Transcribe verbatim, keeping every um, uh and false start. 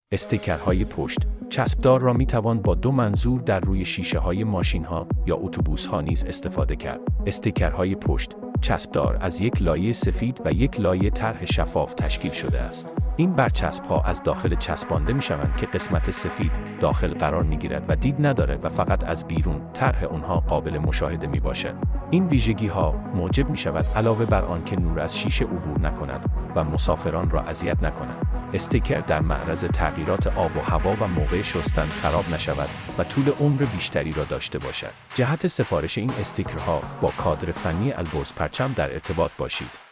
استیکرهای پشت چسبدار را می توان با دو منظور در روی شیشه های ماشین ها یا اتوبوس ها نیز استفاده کرد. استیکرهای پشت چسبدار از یک لایه سفید و یک لایه طرح شفاف تشکیل شده است. این برچسب ها از داخل چسبانده می شوند که قسمت سفید داخل قرار می گیرد و دید نداره و فقط از بیرون طرح آنها قابل مشاهده می باشد. این ویژگی ها موجب می شود علاوه بر آن که نور از شیشه عبور نکند و مسافران را اذیت نکند، استیکر در معرض تغییرات آب و هوا و موقع شستن خراب نشود و طول عمر بیشتری را داشته باشد. جهت سفارش این استیکرها با کادر فنی البرز پرچم در ارتباط باشید.